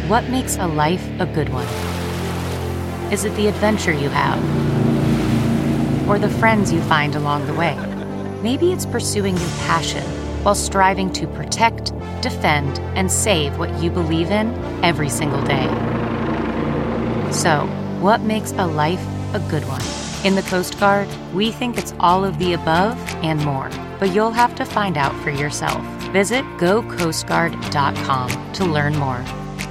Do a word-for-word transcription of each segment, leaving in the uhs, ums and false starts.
What makes a life a good one? Is it the adventure you have? Or the friends you find along the way? Maybe it's pursuing your passion while striving to protect, defend, and save what you believe in every single day. So, what makes a life a good one? In the Coast Guard, we think it's all of the above and more, but you'll have to find out for yourself. Visit go coast guard dot com to learn more.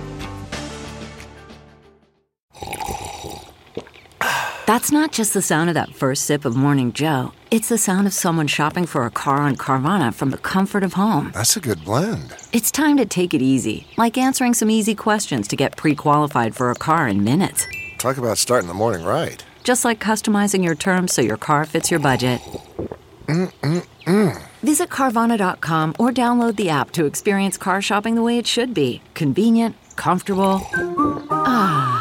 That's not just the sound of that first sip of Morning Joe. It's the sound of someone shopping for a car on Carvana from the comfort of home. That's a good blend. It's time to take it easy, like answering some easy questions to get pre-qualified for a car in minutes. Talk about starting the morning right. Just like customizing your terms so your car fits your budget. Mm-mm-mm. Visit Carvana dot com or download the app to experience car shopping the way it should be. Convenient, comfortable. Ah.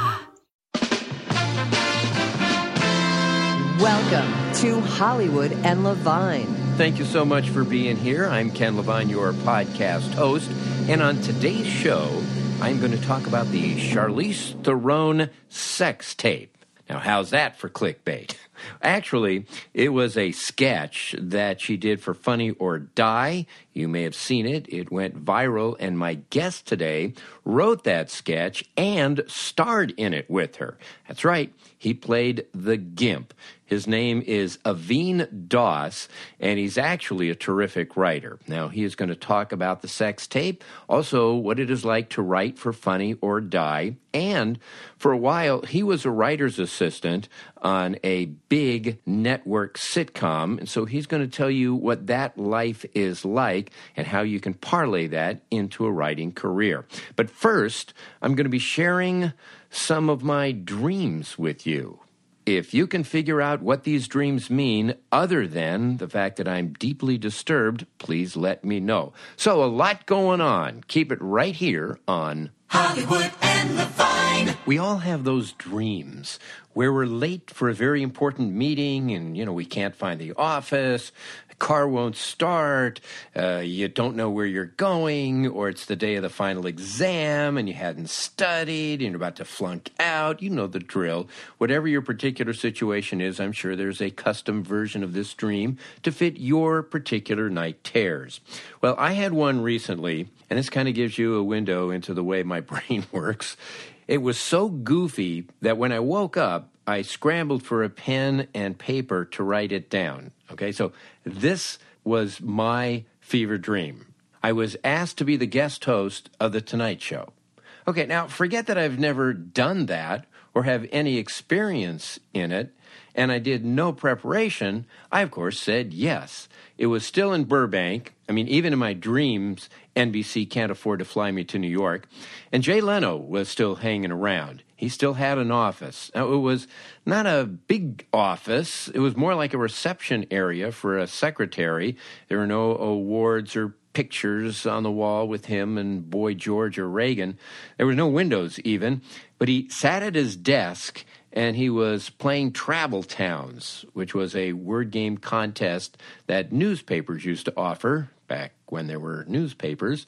Welcome to Hollywood and Levine. Thank you so much for being here. I'm Ken Levine, your podcast host. And on today's show, I'm going to talk about the Charlize Theron sex tape. Now, how's that for clickbait? Actually, it was a sketch that she did for Funny or Die. You may have seen it. It went viral, and my guest today wrote that sketch and starred in it with her. That's right. He played the Gimp. His name is Aveen Doss, and he's actually a terrific writer. Now, he is going to talk about the sex tape, also what it is like to write for Funny or Die, and for a while, he was a writer's assistant on a big network sitcom, and so he's going to tell you what that life is like and how you can parlay that into a writing career. But first, I'm going to be sharing some of my dreams with you. If you can figure out what these dreams mean other than the fact that I'm deeply disturbed, please let me know. So a lot going on. Keep it right here on Hollywood and Levine. We all have those dreams where we're late for a very important meeting and, you know, we can't find the office, the car won't start, uh, you don't know where you're going, or it's the day of the final exam and you hadn't studied and you're about to flunk out. You know the drill. Whatever your particular situation is, I'm sure there's a custom version of this dream to fit your particular night terrors. Well, I had one recently, and this kind of gives you a window into the way my brain works. It was so goofy that when I woke up, I scrambled for a pen and paper to write it down. Okay, so this was my fever dream. I was asked to be the guest host of The Tonight Show. Okay, now forget that I've never done that or have any experience in it, and I did no preparation. I, of course, said yes. It was still in Burbank. I mean, even in my dreams, N B C can't afford to fly me to New York. And Jay Leno was still hanging around. He still had an office. Now, it was not a big office. It was more like a reception area for a secretary. There were no awards or pictures on the wall with him and Boy George or Reagan. There were no windows even. But he sat at his desk and he was playing Travel Towns, which was a word game contest that newspapers used to offer back when there were newspapers.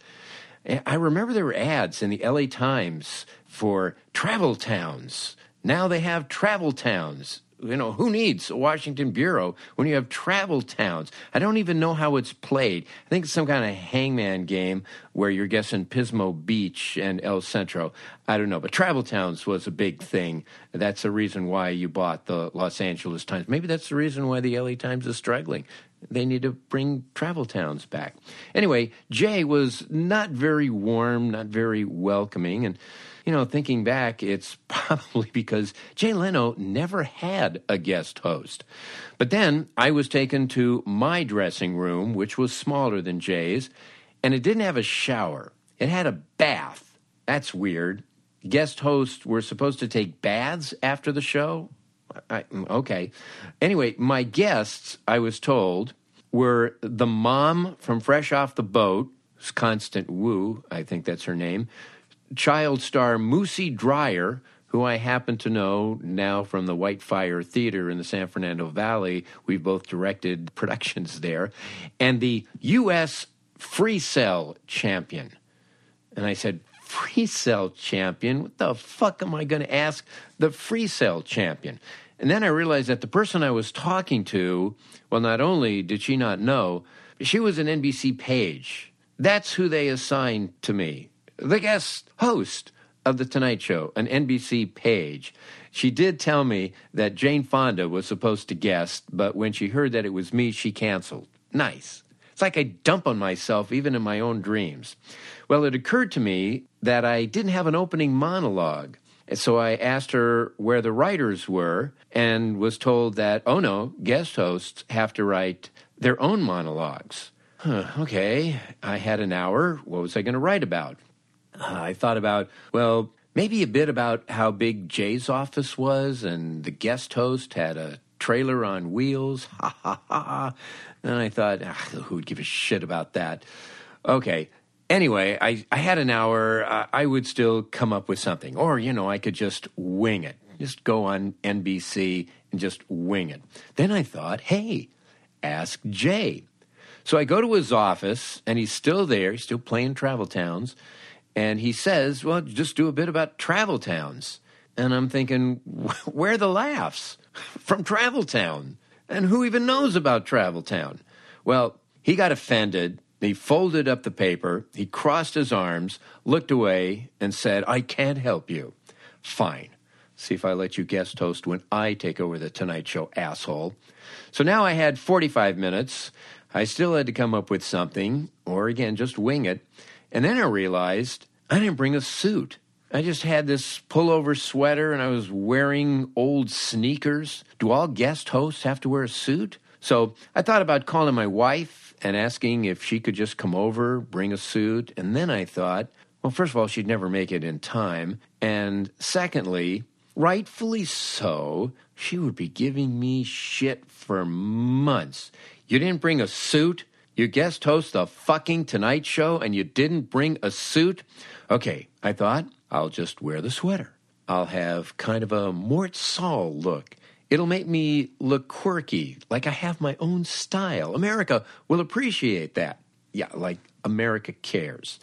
I remember there were ads in the L A Times for Travel Towns. Now they have Travel Towns. You know, who needs a Washington bureau when you have Travel Towns? I don't even know how it's played. I think it's some kind of hangman game where you're guessing Pismo Beach and El Centro. I don't know, but Travel Towns was a big thing. That's the reason why you bought the Los Angeles Times. Maybe that's the reason why the L A Times is struggling. They need to bring Travel Towns back. Anyway, Jay was not very warm, not very welcoming, and you know, thinking back, it's probably because Jay Leno never had a guest host. But then I was taken to my dressing room, which was smaller than Jay's, and it didn't have a shower. It had a bath. That's weird. Guest hosts were supposed to take baths after the show? I, okay. Anyway, my guests, I was told, were the mom from Fresh Off the Boat, Constant Wu, I think that's her name, child star Moosey Dryer, who I happen to know now from the White Fire Theater in the San Fernando Valley. We've both directed productions there. And the U S Free Cell champion. And I said, free cell champion? What the fuck am I going to ask the free cell champion? And then I realized that the person I was talking to, well, not only did she not know, she was an N B C page. That's who they assigned to me. The guest host of The Tonight Show, an N B C page. She did tell me that Jane Fonda was supposed to guest, but when she heard that it was me, she canceled. Nice. It's like I dump on myself even in my own dreams. Well, it occurred to me that I didn't have an opening monologue. And so I asked her where the writers were and was told that, oh no, guest hosts have to write their own monologues. Huh, okay, I had an hour. What was I going to write about? Uh, I thought about, well, maybe a bit about how big Jay's office was and the guest host had a trailer on wheels. Ha, ha, ha. And I thought, ah, who would give a shit about that? Okay. Anyway, I, I had an hour. Uh, I would still come up with something. Or, you know, I could just wing it. Just go on N B C and just wing it. Then I thought, hey, ask Jay. So I go to his office, and he's still there. He's still playing Travel Towns. And he says, well, just do a bit about Travel Towns. And I'm thinking, where are the laughs? From Travel Town. And who even knows about Travel Town? Well, he got offended. He folded up the paper. He crossed his arms, looked away, and said, I can't help you. Fine. See if I let you guest host when I take over the Tonight Show, asshole. So now I had forty-five minutes. I still had to come up with something, or again, just wing it. And then I realized I didn't bring a suit. I just had this pullover sweater, and I was wearing old sneakers. Do all guest hosts have to wear a suit? So I thought about calling my wife and asking if she could just come over, bring a suit. And then I thought, well, first of all, she'd never make it in time. And secondly, rightfully so, she would be giving me shit for months. You didn't bring a suit? You guest host the fucking Tonight Show and you didn't bring a suit? Okay, I thought, I'll just wear the sweater. I'll have kind of a Mort Saul look. It'll make me look quirky, like I have my own style. America will appreciate that. Yeah, like America cares.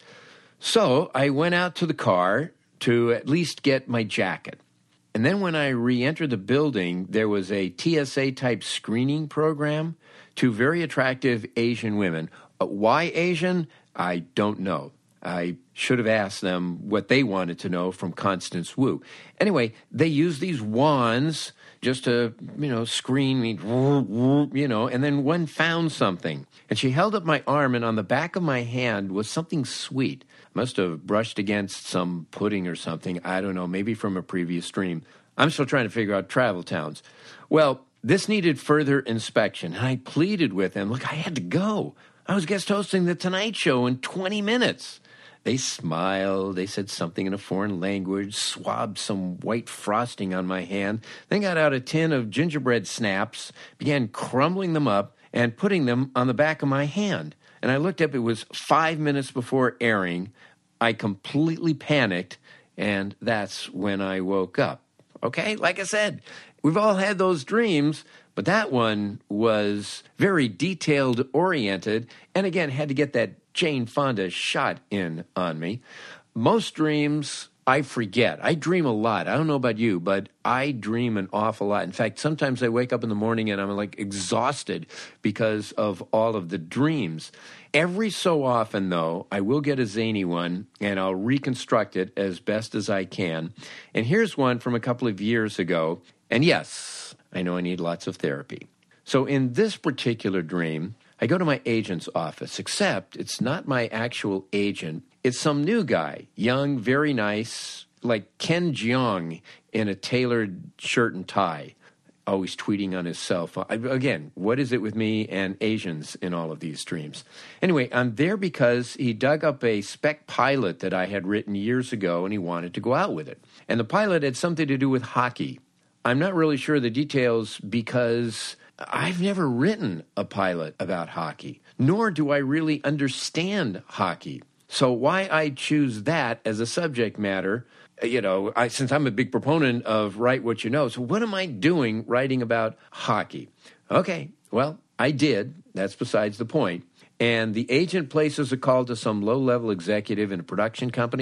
So I went out to the car to at least get my jacket. And then when I re-entered the building, there was a T S A-type screening program. Two very attractive Asian women. Uh, why Asian? I don't know. I should have asked them what they wanted to know from Constance Wu. Anyway, they used these wands just to, you know, screen me, you know, and then one found something. And she held up my arm, and on the back of my hand was something sweet. Must have brushed against some pudding or something. I don't know, maybe from a previous dream. I'm still trying to figure out Travel Towns. Well, this needed further inspection, and I pleaded with them. Look, I had to go. I was guest hosting The Tonight Show in twenty minutes. They smiled. They said something in a foreign language, swabbed some white frosting on my hand, then got out a tin of gingerbread snaps, began crumbling them up and putting them on the back of my hand. And I looked up. It was five minutes before airing. I completely panicked, and that's when I woke up. Okay, like I said, we've all had those dreams, but that one was very detailed-oriented, and again, had to get that Jane Fonda shot in on me. Most dreams I forget. I dream a lot. I don't know about you, but I dream an awful lot. In fact, sometimes I wake up in the morning and I'm like exhausted because of all of the dreams. Every so often, though, I will get a zany one and I'll reconstruct it as best as I can. And here's one from a couple of years ago. And yes, I know I need lots of therapy. So in this particular dream, I go to my agent's office, except it's not my actual agent. It's some new guy, young, very nice, like Ken Jeong in a tailored shirt and tie, always tweeting on his cell phone. I, again, what is it with me and Asians in all of these dreams? Anyway, I'm there because he dug up a spec pilot that I had written years ago, and he wanted to go out with it. And the pilot had something to do with hockey. I'm not really sure of the details because I've never written a pilot about hockey, nor do I really understand hockey. So why I choose that as a subject matter, you know, I, since I'm a big proponent of write what you know, so what am I doing writing about hockey? Okay, well, I did. That's besides the point. And the agent places a call to some low-level executive in a production company.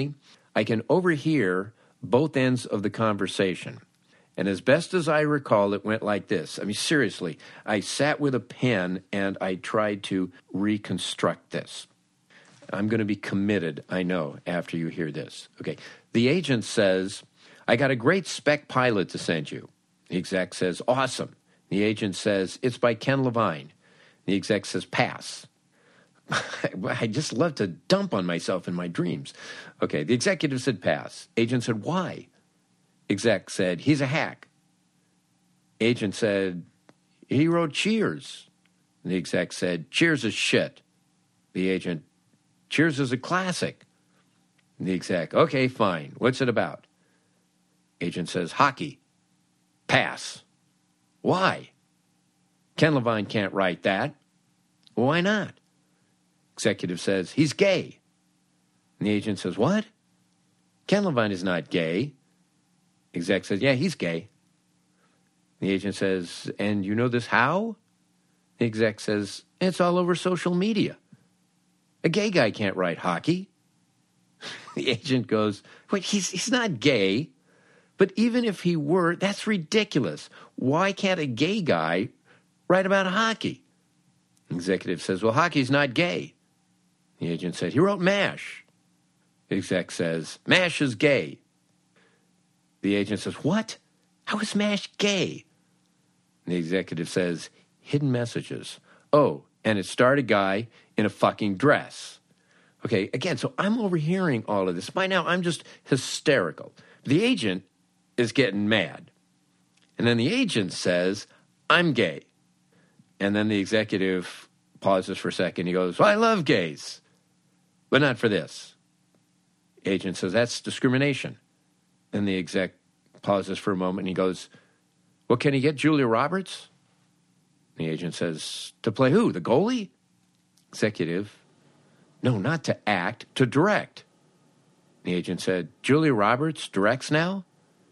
I can overhear both ends of the conversation. And as best as I recall, it went like this. I mean, seriously, I sat with a pen and I tried to reconstruct this. I'm going to be committed, I know, after you hear this. Okay, the agent says, I got a great spec pilot to send you. The exec says, awesome. The agent says, it's by Ken Levine. The exec says, pass. I just love to dump on myself in my dreams. Okay, the executive said pass. Agent said, why? Exec said, he's a hack. Agent said, he wrote Cheers. The exec said, Cheers is shit. The agent, Cheers is a classic. The exec, okay, fine. What's it about? Agent says, hockey. Pass. Why? Ken Levine can't write that. Why not? Executive says, he's gay. And the agent says, what? Ken Levine is not gay. Exec says, yeah, he's gay. The agent says, and you know this how? The exec says, it's all over social media. A gay guy can't write hockey. The agent goes, wait, he's, he's not gay. But even if he were, that's ridiculous. Why can't a gay guy write about hockey? The executive says, well, hockey's not gay. The agent said, he wrote MASH. The exec says, MASH is gay. The agent says, what? How is MASH gay? The executive says, hidden messages. Oh, and it starred a guy in a fucking dress. Okay, again, so I'm overhearing all of this. By now, I'm just hysterical. The agent is getting mad. And then the agent says, I'm gay. And then the executive pauses for a second. He goes, well, I love gays, but not for this. Agent says, that's discrimination. And the exec pauses for a moment and he goes, well, can he get Julia Roberts? The agent says, to play who? The goalie? Executive, no, not to act, to direct. The agent said, Julia Roberts directs now?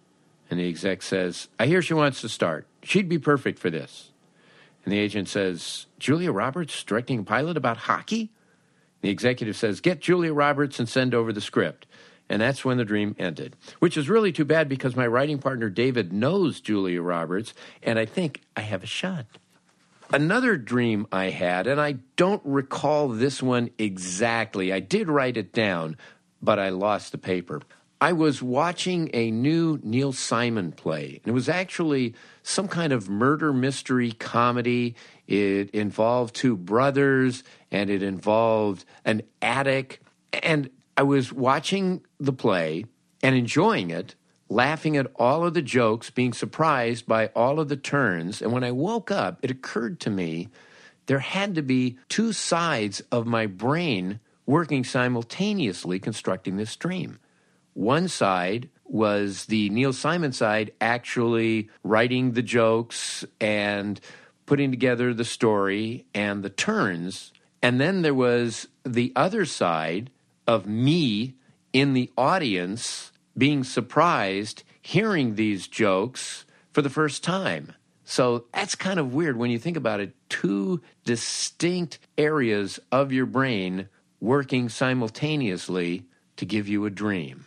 And the exec says, I hear she wants to start. She'd be perfect for this. And the agent says, Julia Roberts directing a pilot about hockey? The executive says, get Julia Roberts and send over the script. And that's when the dream ended, which is really too bad because my writing partner David knows Julia Roberts, and I think I have a shot. Another dream I had, and I don't recall this one exactly. I did write it down, but I lost the paper. I was watching a new Neil Simon play, and it was actually some kind of murder mystery comedy. It involved two brothers, and it involved an attic. And I was watching the play and enjoying it, laughing at all of the jokes, being surprised by all of the turns. And when I woke up, it occurred to me there had to be two sides of my brain working simultaneously constructing this dream. One side was the Neil Simon side actually writing the jokes and putting together the story and the turns. And then there was the other side of me in the audience being surprised hearing these jokes for the first time. So that's kind of weird when you think about it. Two distinct areas of your brain working simultaneously to give you a dream.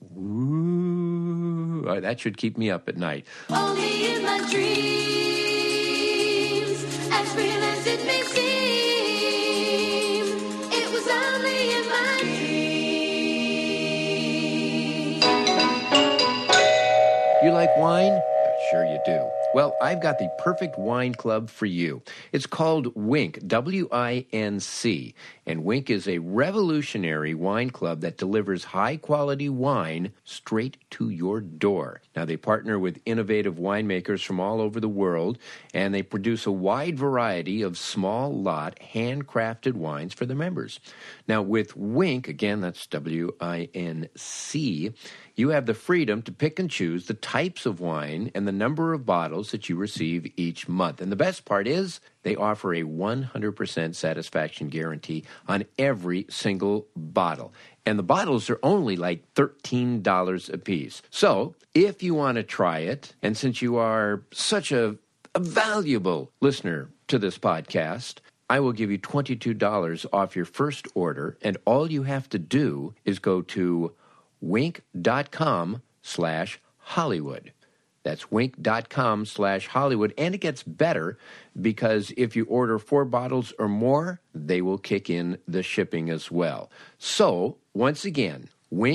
Ooh, that should keep me up at night. Only in my dreams, as real as it may seem, it was only in my dreams. You like wine? Sure you do. Well, I've got the perfect wine club for you. It's called Winc, W I N C. And Winc is a revolutionary wine club that delivers high-quality wine straight to your door. Now, they partner with innovative winemakers from all over the world, and they produce a wide variety of small lot, handcrafted wines for their members. Now, with Winc, again, that's W I N C, you have the freedom to pick and choose the types of wine and the number of bottles that you receive each month. And the best part is they offer a one hundred percent satisfaction guarantee on every single bottle. And the bottles are only like thirteen dollars a piece. So if you want to try it, and since you are such a, a valuable listener to this podcast, I will give you twenty-two dollars off your first order. And all you have to do is go to wink.com slash Hollywood. That's wink.com slash Hollywood. And it gets better because if you order four bottles or more, they will kick in the shipping as well. So, once again,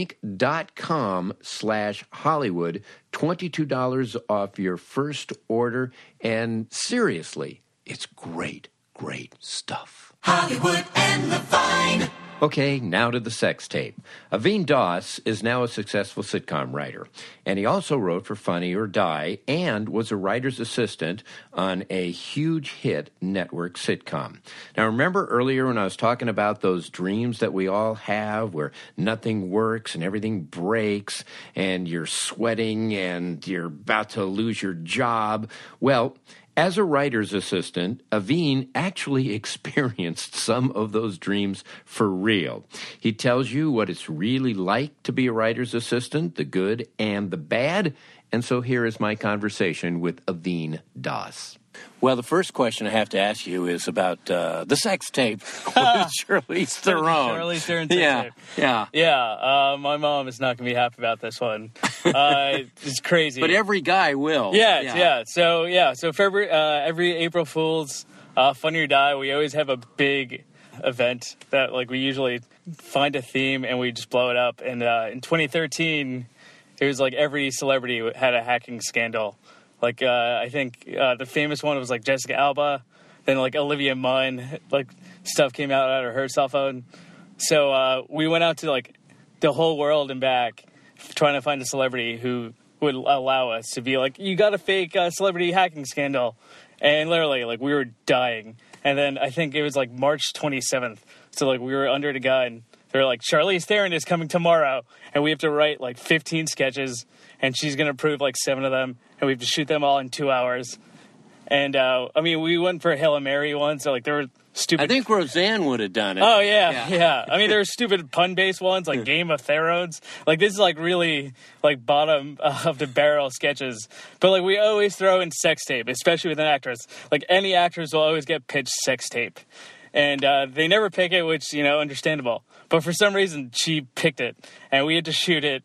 wink.com slash Hollywood, twenty-two dollars off your first order. And seriously, it's great, great stuff. Hollywood and Levine. Okay, now to the sex tape. Aveen Das is now a successful sitcom writer, and he also wrote for Funny or Die and was a writer's assistant on a huge hit network sitcom. Now, remember earlier when I was talking about those dreams that we all have where nothing works and everything breaks and you're sweating and you're about to lose your job? Well, as a writer's assistant, Aveen actually experienced some of those dreams for real. He tells you what it's really like to be a writer's assistant, the good and the bad. And so here is my conversation with Aveen Das. Well, the first question I have to ask you is about uh, the sex tape with Charlize Theron. Charlize Theron sex yeah, tape. Yeah, yeah. Uh, my mom is not going to be happy about this one. Uh, it's crazy. But every guy will. Yeah, yeah. yeah. So yeah, so February, uh, every April Fool's, uh, Funny or Die, we always have a big event that like we usually find a theme and we just blow it up. And uh, in twenty thirteen, it was like every celebrity had a hacking scandal. Like, uh, I think uh, the famous one was, like, Jessica Alba. Then, like, Olivia Munn, like, stuff came out out of her cell phone. So uh, we went out to, like, the whole world and back trying to find a celebrity who would allow us to be like, you got a fake uh, celebrity hacking scandal. And literally, like, we were dying. And then I think it was, like, March twenty-seventh. So, like, we were under the gun. They were like, Charlize Theron is coming tomorrow. And we have to write, like, fifteen sketches. And she's going to approve, like, seven of them. And we have to shoot them all in two hours. And, uh, I mean, we went for Hail Mary once. So, like, there were stupid... I think Roseanne would have done it. Oh, yeah, yeah. yeah. I mean, there were stupid pun-based ones, like Game of Thrones. Like, this is, like, really, like, bottom of the barrel sketches. But, like, we always throw in sex tape, especially with an actress. Like, any actors will always get pitched sex tape. And uh, they never pick it, which, you know, understandable. But for some reason, she picked it. And we had to shoot it...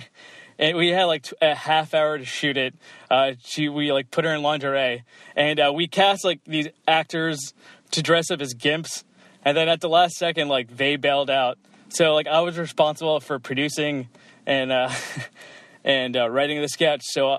And we had, like, a half hour to shoot it. Uh, she, we, like, put her in lingerie. And uh, we cast, like, these actors to dress up as gimps. And then at the last second, like, they bailed out. So, like, I was responsible for producing and uh, and uh, writing the sketch. So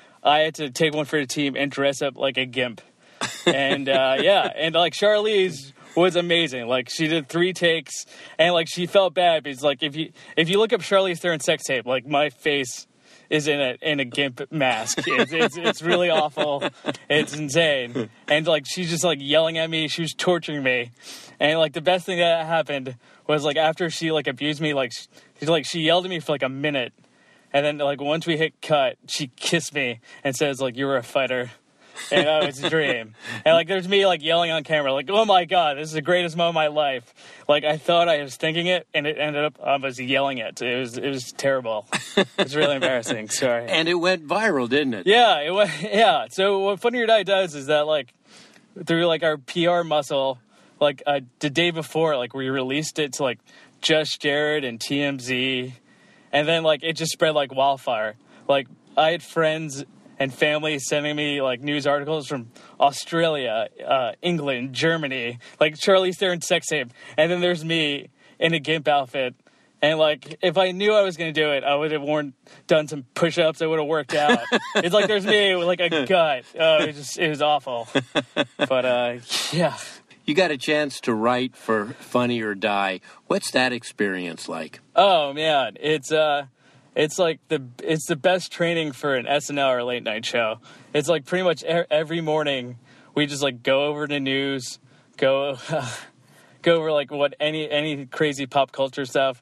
I had to take one for the team and dress up like a gimp. And, uh, yeah. And, like, Charlize... was amazing. Like, she did three takes, and, like, she felt bad because, like, if you if you look up Charlize Theron sex tape, like, my face is in a in a gimp mask. It's it's, it's really awful. It's insane. And, like, she's just, like, yelling at me. She was torturing me. And, like, the best thing that happened was, like, after she, like, abused me, like, she, like, she yelled at me for, like, a minute. And then, like, once we hit cut, she kissed me and says, like, you were a fighter. And oh, it's a dream. And, like, there's me, like, yelling on camera, like, oh, my God, this is the greatest moment of my life. Like, I thought I was thinking it, and it ended up I was yelling it. It was it was terrible. It was really embarrassing. Sorry. And it went viral, didn't it? Yeah, it went, yeah. So what Funny or Die does is that, like, through, like, our P R muscle, like, uh, the day before, like, we released it to, like, Just Jared and T M Z. And then, like, it just spread like wildfire. Like, I had friends and family sending me, like, news articles from Australia, uh, England, Germany, like, Charlize Theron sex tape. And then there's me in a gimp outfit. And, like, if I knew I was going to do it, I would have worn, done some push-ups. I would have worked out. It's like there's me with, like, a gut. Oh, it was just, it was awful. But, uh, yeah. You got a chance to write for Funny or Die. What's that experience like? Oh, man. It's, uh... It's like the it's the best training for an S N L or late night show. It's like pretty much every morning we just like go over the news, go uh, go over like what any any crazy pop culture stuff,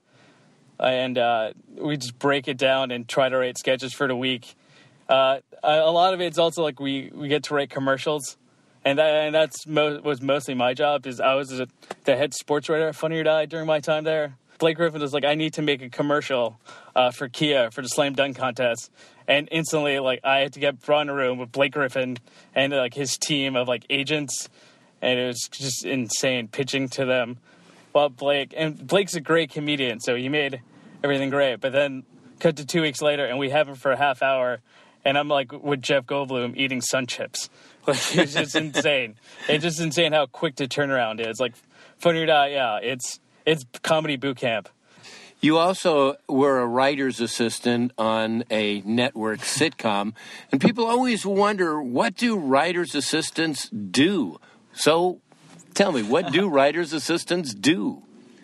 and uh, we just break it down and try to write sketches for the week. Uh, a lot of it's also like we, we get to write commercials, and that and that's mo- was mostly my job. Is I was the head sports writer at Funny or Die during my time there. Blake Griffin was like, I need to make a commercial uh, for Kia for the slam dunk contest. And instantly, like, I had to get brought in a room with Blake Griffin and, like, his team of, like, agents. And it was just insane pitching to them. Well, Blake, and Blake's a great comedian. So he made everything great. But then cut to two weeks later, and we have him for a half hour, and I'm like with Jeff Goldblum eating Sun Chips. Like, it's just insane. It's just insane how quick the turnaround is. Like, Funny or Not, yeah, it's it's comedy boot camp. You also were a writer's assistant on a network sitcom, and people always wonder, what do writer's assistants do? So tell me, what do writer's assistants do?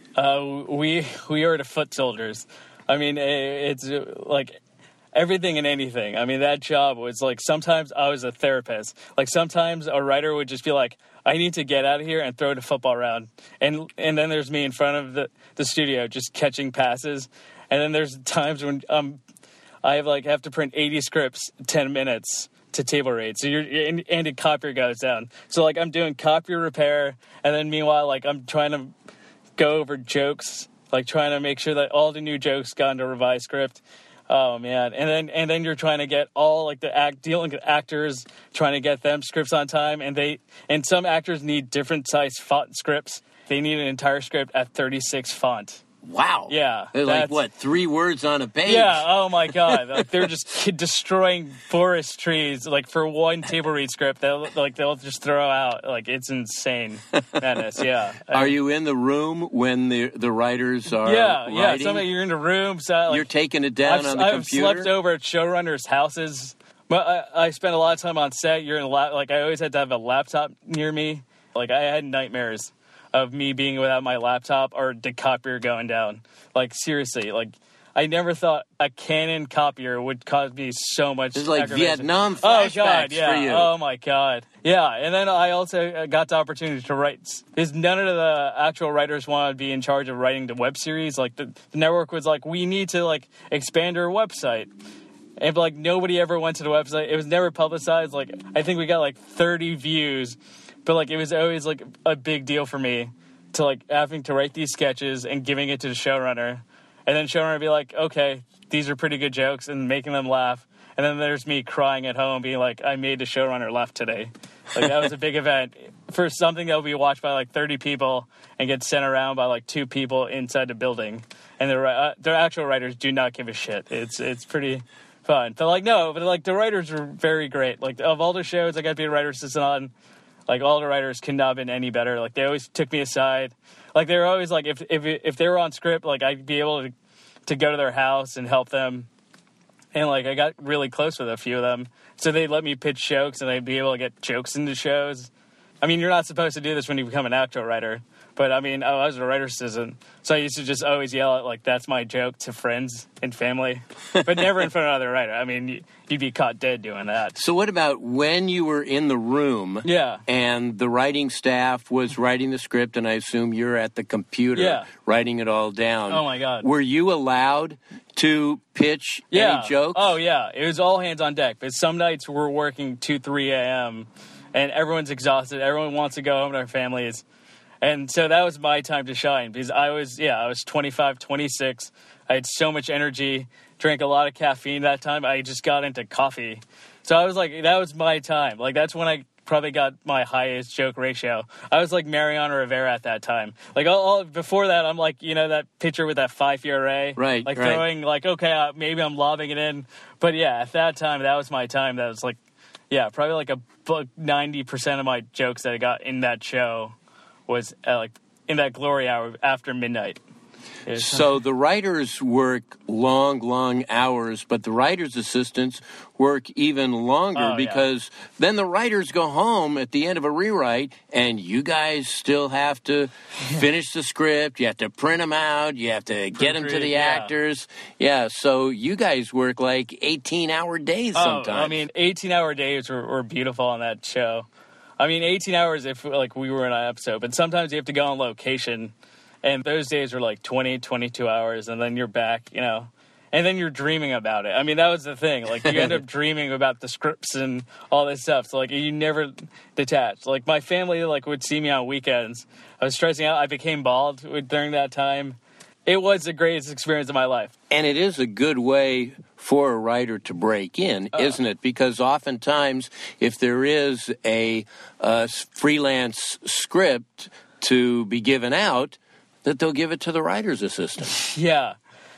Uh, we we are the foot soldiers. I mean, it's like everything and anything. I mean, that job was like, sometimes I was a therapist. Like, sometimes a writer would just be like, I need to get out of here and throw the football around. And and then there's me in front of the, the studio just catching passes. And then there's times when um I have like have to print eighty scripts, ten minutes to table rate. So you're and, and the copier goes down. So like I'm doing copier repair, and then meanwhile like I'm trying to go over jokes, like trying to make sure that all the new jokes got into a revised script. Oh man, and then and then you're trying to get all like the act dealing with actors, trying to get them scripts on time, and they and some actors need different size font scripts. They need an entire script at thirty-six font. Wow. Yeah. They're like, what, three words on a page? Yeah, oh my God. Like, they're just destroying forest trees. Like, for one table read script, they'll, like, they'll just throw out. Like, it's insane. Madness, yeah. Are you in the room when the the writers are Yeah, writing? yeah. Some of you're in the room. So, like, you're taking it down I've, on the I've computer? I've slept over at showrunners' houses. But I, I spent a lot of time on set. You're in a lap, like, I always had to have a laptop near me. Like, I had nightmares of me being without my laptop or the copier going down. Like, seriously, like, I never thought a Canon copier would cause me so much It's like aggravation. Vietnam Oh, flashbacks God, yeah. for you. Oh, my God. Yeah, and then I also got the opportunity to write, because none of the actual writers wanted to be in charge of writing the web series. Like, the, the network was like, we need to, like, expand our website. And, like, nobody ever went to the website. It was never publicized. Like, I think we got, like, thirty views. But, like, it was always, like, a big deal for me to, like, having to write these sketches and giving it to the showrunner. And then showrunner would be like, okay, these are pretty good jokes, and making them laugh. And then there's me crying at home being like, I made the showrunner laugh today. Like, that was a big event for something that will be watched by, like, thirty people and get sent around by, like, two people inside the building. And the, uh, the actual writers do not give a shit. It's it's pretty fun. But, like, no, but, like, the writers were very great. Like, of all the shows I got to be a writer assistant on, like, all the writers could not have been any better. Like, they always took me aside. Like, they were always, like, if if if they were on script, like, I'd be able to, to go to their house and help them. And, like, I got really close with a few of them. So they'd let me pitch jokes, and I'd be able to get jokes into shows. I mean, you're not supposed to do this when you become an actual writer. But, I mean, I was a writer's assistant. So I used to just always yell at, like, that's my joke to friends and family. But never in front of another writer. I mean, you'd be caught dead doing that. So what about when you were in the room Yeah. and the writing staff was writing the script, and I assume you're at the computer Yeah. writing it all down? Oh, my God. Were you allowed to pitch Yeah. any jokes? Oh, yeah. It was all hands on deck. But some nights we're working two, three a.m., and everyone's exhausted. Everyone wants to go home to their families. And so that was my time to shine, because I was, yeah, I was twenty-five, twenty-six. I had so much energy, drank a lot of caffeine that time. I just got into coffee. So I was like, that was my time. Like, that's when I probably got my highest joke ratio. I was like Mariano Rivera at that time. Like, all, all before that, I'm like, you know, that pitcher with that five E R A? Right, Like, right. throwing, like, okay, uh, maybe I'm lobbing it in. But, yeah, at that time, that was my time. That was like, yeah, probably like a book, ninety percent of my jokes that I got in that show was uh, like in that glory hour after midnight. It was- So the writers work long, long hours, but the writers' assistants work even longer Oh, yeah. because then the writers go home at the end of a rewrite, and you guys still have to finish the script. You have to print them out. You have to get them to the Proofread, yeah. actors. Yeah, so you guys work like eighteen-hour days oh, sometimes. I mean, eighteen-hour days were, were beautiful on that show. I mean, eighteen hours if like we were in an episode, but sometimes you have to go on location, and those days were like twenty, twenty-two hours, and then you're back, you know, and then you're dreaming about it. I mean, that was the thing. Like, you end up dreaming about the scripts and all this stuff. So, like, you never detach. Like, my family, like, would see me on weekends. I was stressing out. I became bald during that time. It was the greatest experience of my life. And it is a good way for a writer to break in, Oh. isn't it? Because oftentimes, if there is a, uh freelance script to be given out, that they'll give it to the writer's assistant. Yeah.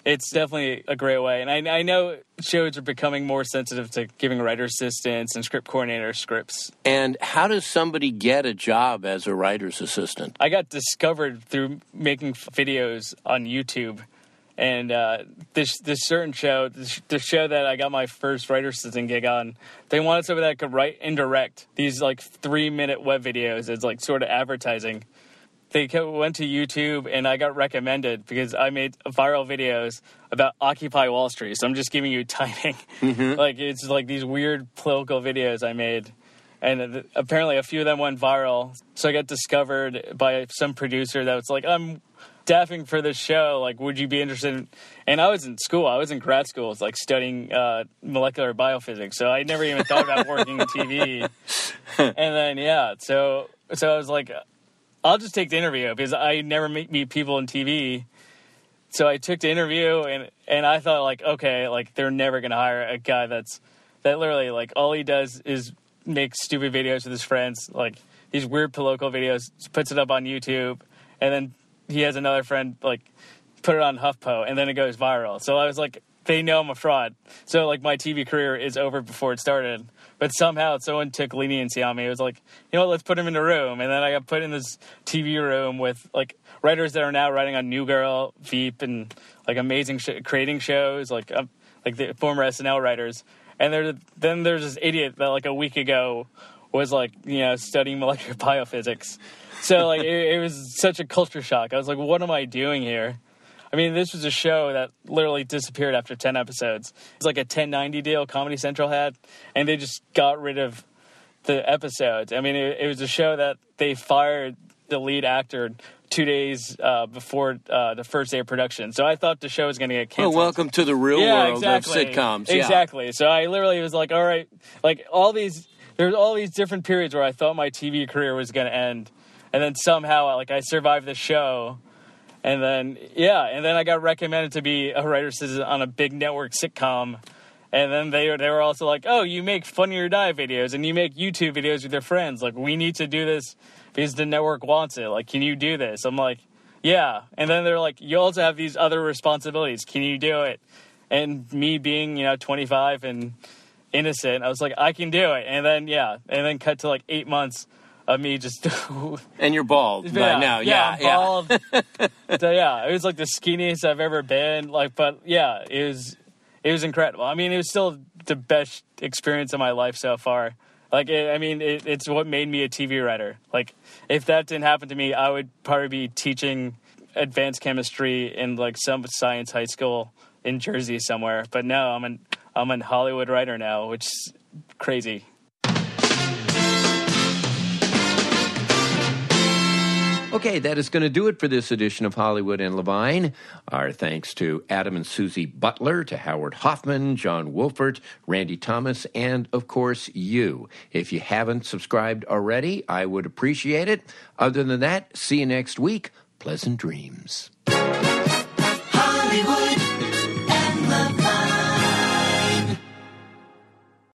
it's definitely a great way. And I, I know shows are becoming more sensitive to giving writer assistants and script coordinator scripts. And how does somebody get a job as a writer's assistant? I got discovered through making videos on YouTube. And uh, this this certain show, this, the show that I got my first writer assistant gig on, they wanted somebody that could write and direct these like three minute web videos as like sort of advertising. They went to YouTube and I got recommended because I made viral videos about Occupy Wall Street. So I'm just giving you timing. Mm-hmm. Like it's like these weird political videos I made. And apparently a few of them went viral. So I got discovered by some producer that was like, I'm staffing for this show. Like, would you be interested in... And I was in school. I was in grad school. It's like studying uh, molecular biophysics. So I never even thought about working in T V. And then, yeah. So, so I was like, I'll just take the interview because I never meet, meet people in T V. So I took the interview and, and I thought like, okay, like they're never going to hire a guy that's, that literally like all he does is make stupid videos with his friends, like these weird political videos, puts it up on YouTube, and then he has another friend like put it on HuffPo, and then it goes viral. So I was like, they know I'm a fraud. So like my T V career is over before it started. But somehow someone took leniency on me. It was like, you know what, let's put him in a room. And then I got put in this T V room with like writers that are now writing on New Girl, Veep, and like amazing sh- creating shows, like um, like the former S N L writers. And there, then there's this idiot that like a week ago was like, you know, studying molecular biophysics. So like it, it was such a culture shock. I was like, what am I doing here? I mean, this was a show that literally disappeared after ten episodes. It's like a ten ninety deal Comedy Central had, and they just got rid of the episodes. I mean, it, it was a show that they fired the lead actor two days uh, before uh, the first day of production. So I thought the show was going to get canceled. Well, welcome to the real yeah, world exactly. of sitcoms. Yeah. Exactly. So I literally was like, all right, like all these, there's all these different periods where I thought my T V career was going to end. And then somehow, like, I survived the show. And then, yeah, and then I got recommended to be a writer assistant on a big network sitcom. And then they, they were also like, oh, you make Funny or Die videos and you make YouTube videos with your friends. Like, we need to do this because the network wants it. Like, can you do this? I'm like, yeah. And then they're like, you also have these other responsibilities. Can you do it? And me being, you know, twenty-five and innocent, I was like, I can do it. And then, yeah, and then cut to like eight months of me just... And you're bald yeah, right now. Yeah, Yeah, I'm bald. So, yeah, it was like the skinniest I've ever been. Like, but yeah, it was it was incredible. I mean, it was still the best experience of my life so far. Like, it, I mean, it, it's what made me a T V writer. Like, if that didn't happen to me, I would probably be teaching advanced chemistry in like some science high school in Jersey somewhere. But no, I'm an I'm a Hollywood writer now, which is crazy. Okay, that is going to do it for this edition of Hollywood and Levine. Our thanks to Adam and Susie Butler, to Howard Hoffman, John Wolfert, Randy Thomas, and, of course, you. If you haven't subscribed already, I would appreciate it. Other than that, see you next week. Pleasant dreams. Hollywood.